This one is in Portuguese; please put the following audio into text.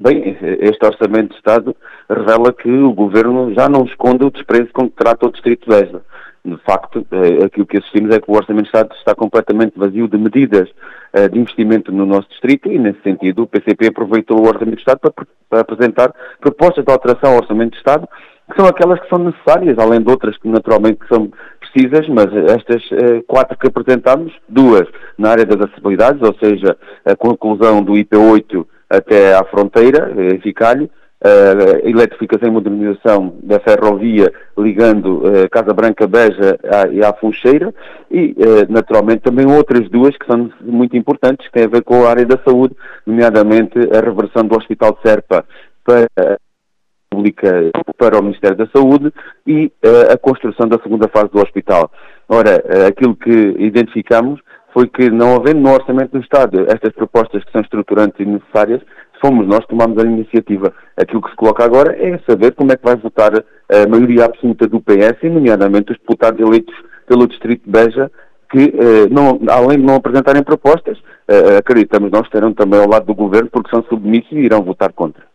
Bem, este Orçamento de Estado revela que o Governo já não esconde o desprezo com que trata o Distrito de Beja. De facto, aquilo que assistimos é que o Orçamento de Estado está completamente vazio de medidas de investimento no nosso distrito e, nesse sentido, o PCP aproveitou o Orçamento de Estado para apresentar propostas de alteração ao Orçamento de Estado, que são aquelas que são necessárias, além de outras que naturalmente são precisas, mas estas 4 que apresentámos, 2 na área das acessibilidades, ou seja, a conclusão do IP8 até à fronteira, em Ficalho, a eletrificação e modernização da ferrovia ligando Casa Branca-Beja à Funcheira e, naturalmente, também outras 2 que são muito importantes, que têm a ver com a área da saúde, nomeadamente a reversão do Hospital de Serpa para o Ministério da Saúde e a construção da segunda fase do hospital. Ora, aquilo que identificamos foi que, não havendo no Orçamento do Estado estas propostas que são estruturantes e necessárias, fomos nós que tomámos a iniciativa. Aquilo que se coloca agora é saber como é que vai votar a maioria absoluta do PS, nomeadamente os deputados eleitos pelo Distrito de Beja, que, além de não apresentarem propostas, acreditamos nós estarão também ao lado do Governo porque são submissos e irão votar contra.